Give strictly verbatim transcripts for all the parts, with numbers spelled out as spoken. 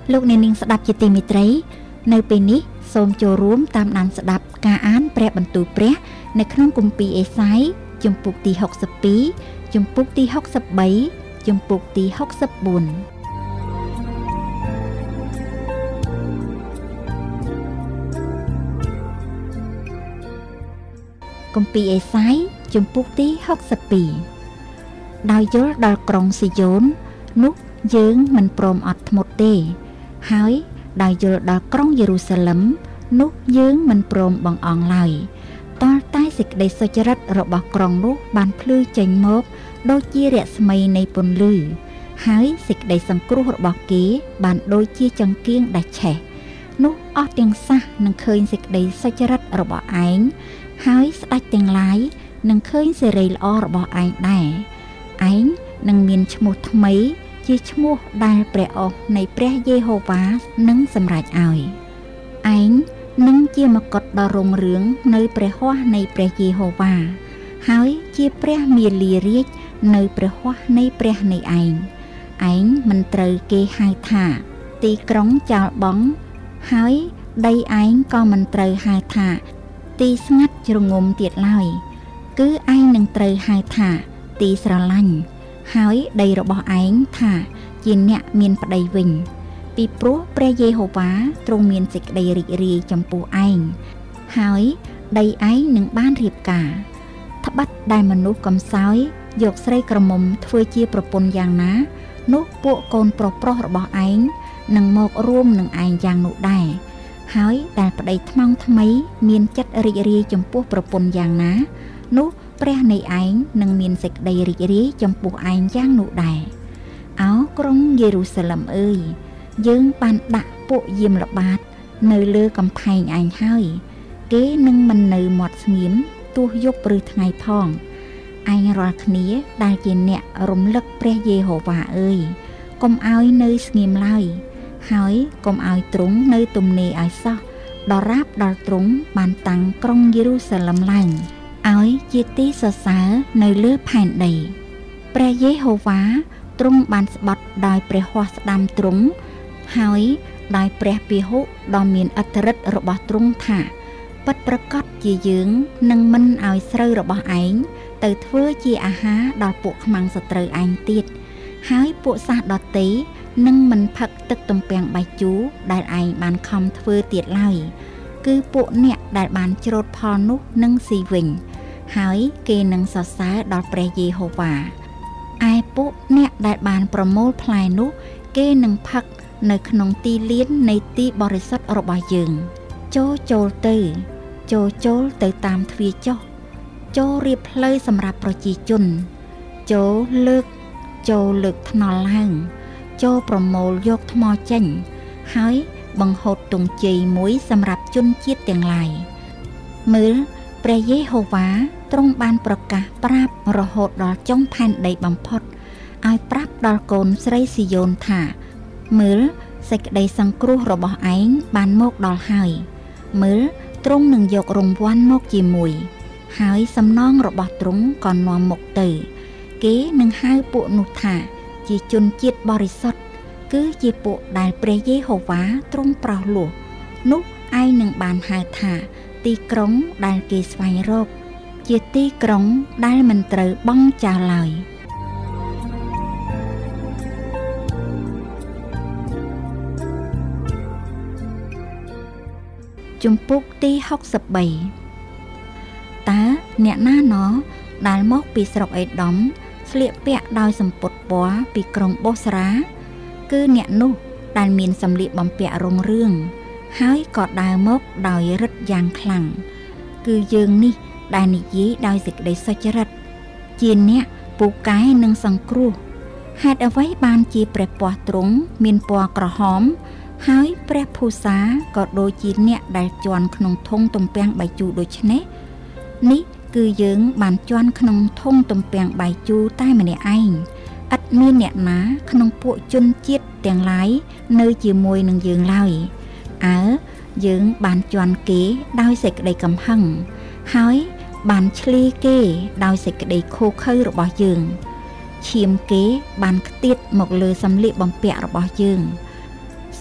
លោកអ្នកនាងស្ដាប់ជាទីមេត្រីនៅពេលនេះសូមចូលរួមតាមដានស្ដាប់ការអានព្រះបន្ទូលព្រះនៅក្នុងគម្ពីរអេសាយជំពូកទីហុកសិបពីរជំពូកទីហុកសិបបីជំពូកទីហុកសិបបួនគម្ពីរអេសាយជំពូកទីហុកសិបពីរដោយយល់ដល់ក្រុងស៊ីយ៉ូននោះយើងមិនព្រមអត់ធ្មត់ទេហើយដោយយល់ដល់ក្រុងយេរូសាឡឹមនោះយើងមិនព្រមបង្អង់ឡើយតលតែសេចក្តីសុចរិតរបស់ក្រុងនោះបានភ្លឺចេញមកដូចជារស្មីនៃពន្លឺហើយសេចក្តីសង្គ្រោះរបស់គេបានដូចជាចង្កៀងដាច់ឆេះនោះអស់ទាំងសះនឹងឃើញសេចក្តីសុចរិតរបស់ឯងហើយស្ដេចទាំងឡាយនឹងឃើញសេរីល្អរបស់ឯងដែរឯងនឹងមានឈ្មោះថ្មីជាឈ្មោះដែលព្រះអស់នៃព្រះយេហូវ៉ានឹងសម្រេចឲ្យឯងនឹងជាមកុដដ៏រុងរឿងនៅព្រះហស្ថនៃព្រះយេហូវ៉ាហើយជាព្រះមាលារាជនៅព្រះហស្ថនៃព្រះនៃឯងឯងមិនត្រូវគេហៅថាទីក្រុងចោលបង់ហើយដីឯងក៏មិនត្រូវហៅថាទីស្ងាត់ជ្រងំទៀតឡើយគឺឯងនឹងត្រូវហៅថាទីស្រឡាញ់ហើយដីរបស់ឯងថាជាអ្នកមានប្តីវិញពីព្រោះព្រះយេហូវ៉ាទ្រង់មានសេចក្តីរីករាយចំពោះឯងហើយដីឯងនឹងបានរៀបការត្បិតដែលមនុស្សកំសោយយកស្រីក្រមុំធ្វើជាប្រពន្ធយ៉ាងណានោះពួកកូនប្រុសប្រុសរបស់ឯងនឹងមករួមនឹងឯងយ៉ាងនោះដែរហើយដែលប្តីថ្មងថ្មីមានចិត្តរីករាយចំពោះប្រពន្ធយ៉ាងណានោះព្រះនៃឯងនឹងមានសេចក្តីរីករាយចំពោះឯងយ៉ាងនោះដែរអោក្រុងយេរូសាឡឹមអើយយើងបានដាក់ពួកយាមល្បាតនៅលើកំផែងឯងហើយគេនឹងមិននៅមាត់ស្ងៀមទោះយប់ឬថ្ងៃផងឯងរាល់គ្នាដែលជាអ្នករំលឹកព្រះយេហូវ៉ាអើយកុំឲ្យនៅស្ងៀមឡើយហើយកុំឲ្យទ្រង់នៅទំនេរឲ្យសោះដរាបដល់ទ្រង់បានតាំងក្រុងយេរូសាឡឹមឡើងឲ្យជាទីសរសើរនៅលើផែនដីព្រះយេហូវ៉ាទ្រង់បានស្បត់ដោយព្រះហស្ថស្ដាំទ្រង់ហើយដោយព្រះពហុដ៏មានឥទ្ធិឫទ្ធិរបស់ទ្រង់ថាពិតប្រាកដជាយើងនឹងមិនឲ្យស្រូវរបស់ឯងទៅធ្វើជាអាហារដល់ពួកខ្មាំងសត្រូវឯងទៀតហើយពួកសាសដទៃនឹងមិនផឹកទឹកទំពាំងបាយជូរដែលឯងបានខំធ្វើទៀតឡើយគឺពួកអ្នកដែលបានច្រូតផលនោះនឹងស៊ីវិញហើយគេនឹងសរសើរដល់ព្រះយេហូវ៉ាឯពួកអ្នកដែលបានប្រមូលផ្លែនោះគេនឹងផឹកនៅក្នុងទីលាននៃទីបរិសុទ្ធរបស់យើងចូលចូលទៅចូលចូលទៅតាមទ្វារចុះចូលរៀបផ្លូវសម្រាប់ប្រជាជនចូលលើកចូលលើកថ្នល់ឡើងចូលប្រមូលយកថ្មចេញហើយបង្ហូតទង់ជ័យមួយសម្រាប់ជនជាតិទាំងឡាយមើលព្រះយេហូវ៉ាទ្រង់បានប្រកាសប្រាប់រហូតដល់ចុងផែនដីបំផុតឲ្យប្រាប់ដល់កូនស្រីស៊ីយ៉ូនថាមើលសេចក្តីសង្គ្រោះរបស់ឯងបានមកដល់ហើយមើលទ្រង់នឹងយករង្វាន់មកជាមួយហើយសំណងរបស់ទ្រង់ក៏នាំមកទៅគេនឹងហៅពួកនោះថាជាជនជាតិបរិសុទ្ធគឺជាពួកដែលព្រះយេហូវ៉ាទ្រង់ប្រោសលោះនោះឯងនឹងបានហៅថាទីក្រុងដែលគេស្វែងរកជាទីក្រុងដែលមិនត្រូវបង់ចោលឡើយជំពូកទីហុកសិបបីតើអ្នកណាណោដែលមកពីស្រុកអេដុំស្លៀកពាក់ដោយសំពត់ពណ៌ពីក្រុងបូស្រាគឺអ្នកនោះដែលមានសម្លៀកបំពាក់រុងរឿងហើយក៏ដើរមកដោយរិទ្ធយ៉ាងខ្លាំងគឺយើងនេះដែលនិយាយដោយសេចក្តីសុចរិតជាអ្នកពូកែនិងសង្គ្រោះហេតុអ្វីបានជាព្រះពស្ត្រទ្រង់មានពណ៌ក្រហមហើយព្រះភូសាក៏ដូចជាអ្នកដែលជន់ក្នុងធុងទំពាំងបាយជូរដូច្នេះនេះគឺយើងបានជន់ក្នុងធុងទំពាំងបាយជូរតែម្នាក់ឯងឥតមានអ្នកណាក្នុងពួកជនជាតិទាំងឡាយនៅជាមួយនឹងយើងឡើយអើយើងបានជន់គេដោយសេចក្តីកំហឹងហើយបានឆ្លីគេដោយសេចក្តីខូខើរបស់យើងឈាមគេបានខ្ទាតមកលើសម្លៀកបំពាក់របស់យើង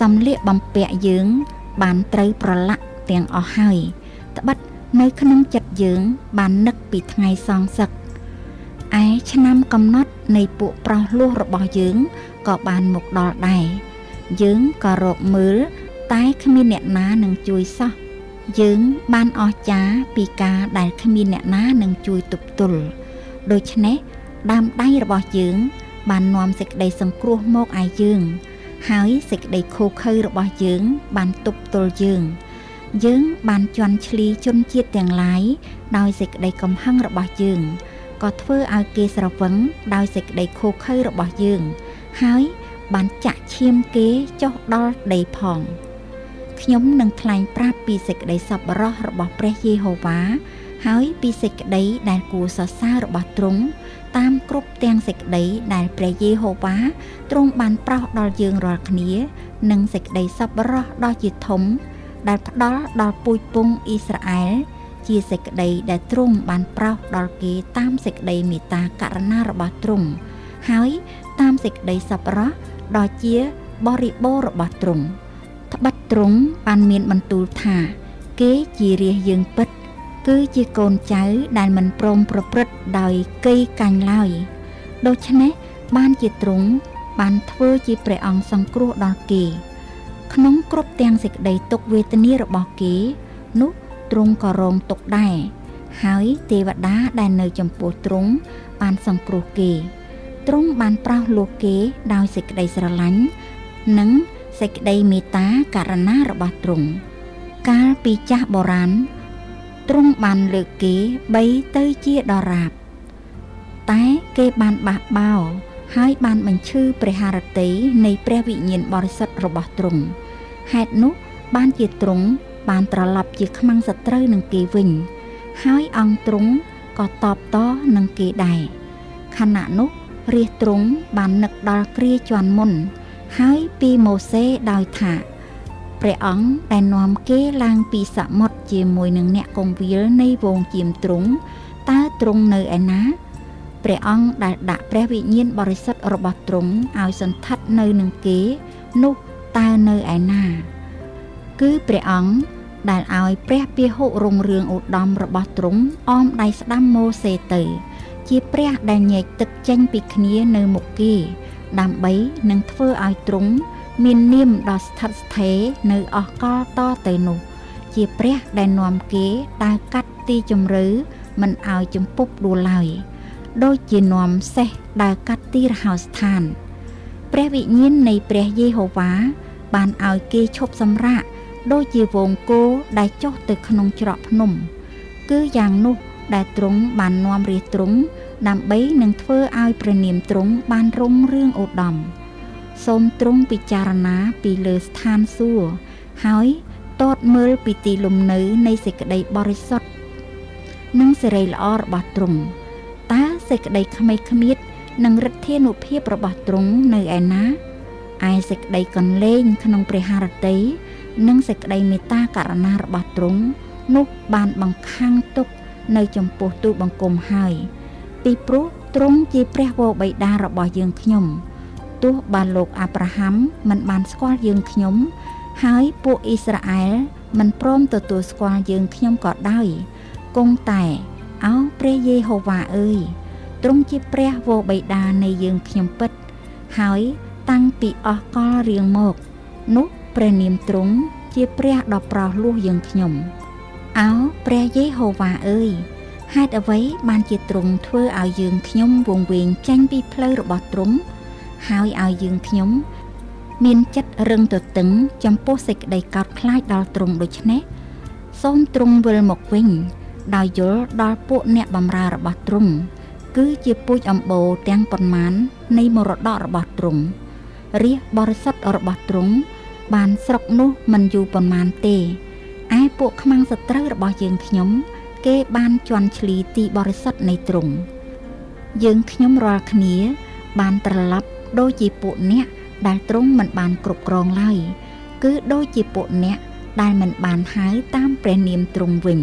សំលៀកបំពាក់យើងបានត្រូវប្រឡាក់ទាំងអស់ហើយត្បិតនៅក្នុងចិត្តយើងបាននឹកពីថ្ងៃសងសឹកឯឆ្នាំកំណត់នៃពួកប្រុសលោះរបស់យើងក៏បានមកដល់ដែរយើងក៏រកមើលតែគ្មានអ្នកណានឹងជួយសោះយើងបានអស្ចារ្យពីការដែលគ្មានអ្នកណានឹងជួយទប់ទល់ដូច្នេះដើមដៃរបស់យើងបាននាំសេចក្តីសង្គ្រោះមកឲ្យយើងហើយសេចក្តីខូខើរបស់យើងបានទប់ទល់យើងយើងបានជន់ឈ្លីជនជាតិទាំងឡាយដោយសេចក្តីកំហឹងរបស់យើងក៏ធ្វើឲ្យគេស្រវឹងដោយសេចក្តីខូខើរបស់យើងហើយបានចាក់ឈាមគេចុះដល់ដីផងខ្ញុំនឹងថ្លែងប្រាប់ពីសេចក្តីសប្បុរសរបស់ព្រះយេហូវ៉ាហើយពីសេចក្តីដែលគួរសរសើររបស់ទ្រង់តាមគ្រប់ទាំងសេចក្តីដែលព្រះយេហូវ៉ាទ្រង់បានប្រោសដល់យើងរាល់គ្នានិងសេចក្តីសប្បុរសដ៏ជាធំដែលផ្ដល់ដល់ពូជពង្សអ៊ីស្រាអែលជាសេចក្តីដែលទ្រង់បានប្រោសដល់គេតាមសេចក្តីមេត្តាករុណារបស់ទ្រង់ហើយតាមសេចក្តីសប្បុរសដ៏ជាបរិបូរណ៍របស់ទ្រង់ត្បិតទ្រង់បានមានបន្ទូលថាគេជារាជយើងពិតគឺជាកូនចៅដែលមិនព្រមប្រព្រឹត្តដោយកេយកាញ់ឡើយដូច្នេះបានជាទ្រង់បានធ្វើជាព្រះអង្គសង្គ្រោះដល់គេក្នុងគ្រប់ទាំងសេចក្តីទុក្ខវេទនារបស់គេនោះទ្រង់ក៏រងទុក្ខដែរហើយទេវតាដែលនៅចំពោះទ្រង់បានសង្គ្រោះគេទ្រង់បានប្រោសលោកគេដោយសេចក្តីស្រឡាញ់និងសេចក្តីមេត្តាករុណារបស់ទ្រង់កាលពីចាស់បុរាណទ្រង់បានលើកគេបីទៅជាដរាបតែគេបានបះបោរហើយបានបញ្ឈឺព្រះハរតីនៃព្រះវិញ្ញាណបរិសុទ្ធរបស់ទ្រង់ហេតុនោះបានជាទ្រង់បានត្រឡប់ជាខ្មាំងសត្រូវនឹងគេវិញហើយអង្គទ្រង់ក៏តបតនឹងគេដែរខណៈនោះរាជទ្រង់បាននឹកដល់គ្រាជាន់មុនហើយពីម៉ូសេដោយថាព្រះអង្គដែលនាំគេឡើងពីសមុទ្រជាមួយនឹងអ្នកកងវិលនៃវងជាមទ្រង់តើទ្រង់នៅឯណាព្រះអង្គដែលដាក់ព្រះវិញ្ញាណបរិសុទ្ធរបស់ទ្រង់ឲ្យសន្ធិដ្ឋនៅនឹងគេនោះតើនៅឯណាគឺព្រះអង្គដែលឲ្យព្រះពាហុរុងរឿងឧត្តមរបស់ទ្រង់អមដៃស្ដាំម៉ូសេទៅជាព្រះដែលញែកទឹកចេញពីគ្នានៅមុខគេដើម្បីនឹងធ្វើឲ្យទ្រង់មាននាមដ៏ស្ថិតស្ថេរនៅអស់កលតទៅនោះជាព្រះដែលនាំគេដើរកាត់ទីជម្រៅមិនឲ្យជំពប់ដួលឡើយដូចជានាំសេះដើរកាត់ទីរហោស្ថានព្រះវិញ្ញាណនៃព្រះយេហូវ៉ាបានឲ្យគេឈប់សម្រាកដូចជាវងគោដែលចុះទៅក្នុងច្រកភ្នំគឺយ៉ាងនោះដែលទ្រង់បាននាំរាជទ្រង់ដើម្បីនឹងធ្វើឲ្យព្រះនាមទ្រង់បានរុងរឿងឧត្តមសូមទ្រង់ពិចារណាពីលើស្ថានសួគ៌ហើយតតមើលពីទីលំនៅនៃសេចក្តីបរិសុទ្ធនិងសេរីល្អរបស់ទ្រង់តើសេចក្តីខ្មេចខ្មៀតនិងឫទ្ធានុភាពរបស់ទ្រង់នៅឯណាឯសេចក្តីកន្លែងក្នុងព្រះハរតីនិងសេចក្តីមេត្តាករុណារបស់ទ្រង់នោះបានបង្ខាំងទុកនៅចំពោះទូលបង្គំហើយពីព្រោះទ្រង់ជាព្រះវរបិតារបស់យើងខ្ញុំទោះបានលោកអាប់រ៉ាហាំមិនបានស្គាល់យើងខ្ញុំហើយពួកអ៊ីស្រាអែលមិនព្រមទទួលស្គាល់យើងខ្ញុំក៏ដោយគង់តែអោព្រះយេហូវ៉ាអើយទ្រង់ជាព្រះវរបិតានៃយើងខ្ញុំពិតហើយតាំងពីអស់កលរៀងមកនោះព្រះនាមទ្រង់ជាព្រះដ៏ប្រោសលោះយើងខ្ញុំអោព្រះយេហូវ៉ាអើយហេតុអ្វីបានជាទ្រង់ធ្វើឲ្យយើងខ្ញុំវង្វេងចេញពីផ្លូវរបស់ទ្រង់ហើយឲ្យយើងខ្ញុំមានចិត្តរឹងទទឹងចំពោះសេចក្តីកោតខ្លាចដល់ទ្រង់ដូច្នេះសូមទ្រង់វិលមកវិញដោយយល់ដល់ពួកអ្នកបម្រើរបស់ទ្រង់គឺជាពូជអម្បូរទាំងប៉ុន្មាននៃមរតករបស់ទ្រង់រាជបរិសុទ្ធរបស់ទ្រង់បានស្រុកនោះមិនយូរប៉ុន្មានទេឯពួកខ្មាំងសត្រូវរបស់យើងខ្ញុំគេបានជន់ឈ្លីទីបរិសុទ្ធនៃទ្រង់យើងខ្ញុំរាល់គ្នាបានត្រឡប់ដូចជាពួកអ្នកដែលទ្រង់មិនបានគ្រប់គ្រងឡើយគឺដូចជាពួកអ្នកដែលមិនបានហៅតាមព្រះនាមទ្រង់វិញ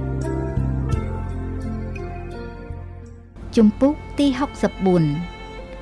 ជំពូកទីហុកសិបបួន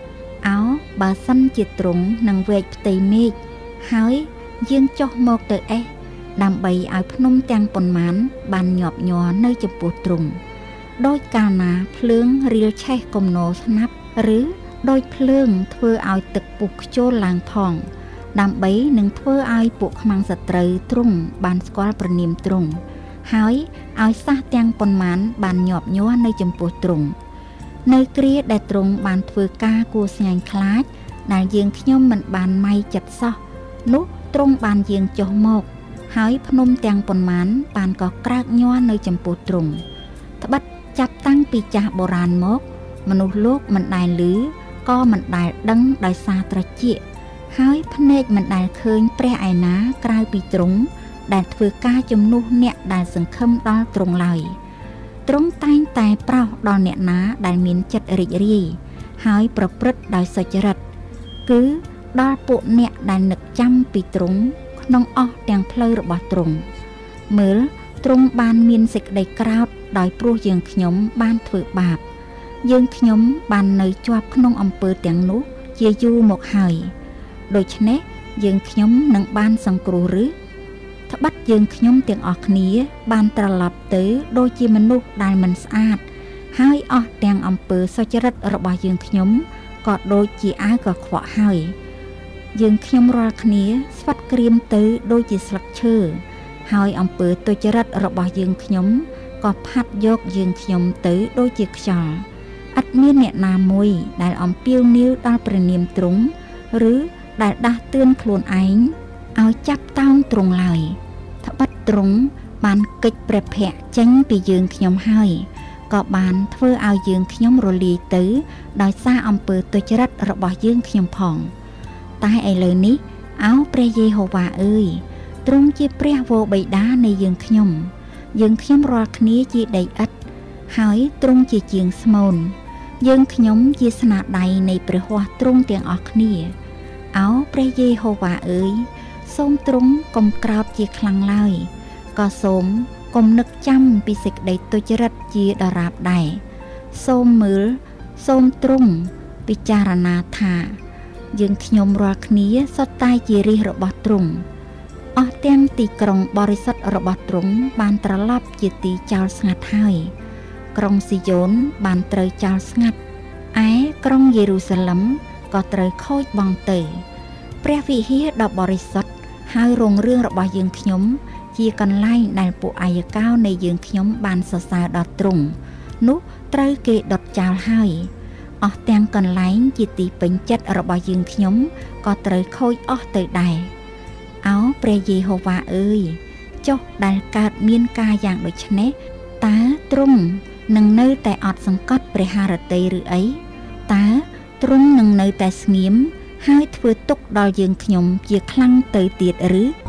អោបើសិនជាទ្រង់នឹងវែកផ្ទៃមេឃហើយយើងចុះមកទៅអេះដើម្បីឲ្យភ្នំទាំងប៉ុន្មានបានញាប់ញ័រនៅចំពោះទ្រង់ដោយកាលណាភ្លើងរៀលឆេះគំនរស្នាប់ឬដោយភ្លើងធ្វើឲ្យទឹកពុះខ្ជុលឡើងផងដើម្បីនឹងធ្វើឲ្យពួកខ្មាំងសត្រូវទ្រង់បានស្គាល់ព្រះនាមទ្រង់ហើយឲ្យសះទាំងប៉ុន្មានបានញាប់ញ័រនៅចំពោះទ្រង់នៅគ្រាដែលទ្រង់បានធ្វើការគួរស្ញាញ់ខ្លាចដែលយើងខ្ញុំមិនបានម៉ៃចិត្តសោះនោះទ្រង់បានយាងចុះមកហើយភ្នំទាំងប៉ុន្មានបានក៏ក្រើកញ័រនៅចំពោះទ្រង់ត្បិតចាប់តាំងពីចាស់បុរាណមកមនុស្សលោកមិនដែលឮក៏មិនដែលដឹងដោយសារត្រចៀកហើយភ្នែកមិនដែលឃើញព្រះឯណាក្រៅពីទ្រង់ដែលធ្វើការជំនួសអ្នកដែលសង្ឃឹមដល់ទ្រង់ឡើយទ្រង់តែងតែប្រោសដល់អ្នកណាដែលមានចិត្តរីករាយហើយប្រព្រឹត្តដោយសុចរិតគឺដល់ពួកអ្នកដែលនឹកចាំពីទ្រង់ក្នុងអស់ទាំងផ្លូវរបស់ទ្រង់មើលទ្រង់បានមានសេចក្តីក្រោធដោយព្រោះយើងខ្ញុំបានធ្វើបាបយើងខ្ញុំបាននៅជាប់ក្នុងអំពើទាំងនោះជាយូរមកហើយដូច្នេះយើងខ្ញុំនឹងបានសង្គ្រោះឬត្បិតយើងខ្ញុំទាំងអស់គ្នាបានត្រឡប់ទៅដូចជាមនុស្សដែលមិនស្អាតហើយអស់ទាំងអំពើសុចរិតរបស់យើងខ្ញុំក៏ដូចជាអាវកខ្វក់ហើយយើងខ្ញុំរាល់គ្នាស្វិតក្រៀមទៅដូចជាស្លឹកឈើហើយអំពើទុច្ចរិតរបស់យើងខ្ញុំក៏ផាត់យកយើងខ្ញុំទៅដូចជាខ្យល់ឥតមានអ្នកណាមួយដែលអំពាវនាវដល់ព្រះនាមទ្រង់ឬដែលដាស់តឿនខ្លួនឯងឲ្យចាប់តោងទ្រង់ឡើយត្បិតទ្រង់បានកិច្ចព្រះភ័ក្ត្រចេញពីយើងខ្ញុំហើយក៏បានធ្វើឲ្យយើងខ្ញុំរលាយទៅដោយសារអំពើទុច្ចរិតរបស់យើងខ្ញុំផងតែឥឡូវនេះអោព្រះយេហូវ៉ាអើយទ្រង់ជាព្រះវរបិតានៃយើងខ្ញុំយើងខ្ញុំរាល់គ្នាជាដីឥដ្ឋហើយទ្រង់ជាជាងស្មូនយើងខ្ញុំជាស្នាដៃនៃព្រះហស្ថទ្រង់ទាំងអស់គ្នាអោព្រះយេហូវ៉ាអើយសូមទ្រង់កុំក្រោធជាខ្លាំងឡើយក៏សូមកុំនឹកចាំពីសេចក្តីទុច្ចរិតជាដរាបដែរសូមមើលសូមទ្រង់ពិចារណាថាយើងខ្ញុំរាល់គ្នាសុទ្ធតែជារាជរបស់ទ្រង់អស់ទាំងទីក្រុងបរិសុទ្ធរបស់ទ្រង់បានត្រឡប់ជាទីចោលស្ងាត់ហើយក្រុងស៊ីយ៉ូនបានត្រូវចោលស្ងាត់ឯក្រុងយេរូសាឡឹមក៏ត្រូវខូចបង់ទៅព្រះវិហារដ៏បរិសុទ្ធហើយរុងរឿងរបស់យើងខ្ញុំជាកន្លែងដែលពួកអាយកោនៃយើងខ្ញុំបានសរសើរដល់ទ្រង់នោះត្រូវគេដុតចោលហើយអស់ទាំងកន្លែងជាទីពេញចិត្តរបស់យើងខ្ញុំក៏ត្រូវខូចអស់ទៅដែរអោព្រះយេហូវ៉ាអើយចុះដែលកើតមានការយ៉ាងដូចនេះតើទ្រង់នឹងនៅតែអត់សង្កត់ព្រះハរតីឬអីតើទ្រង់នឹងនៅតែស្ងៀមហើយធ្វើទុក្ខដល់យើងខ្ញុំជាខ្លាំងទៅទៀតឬ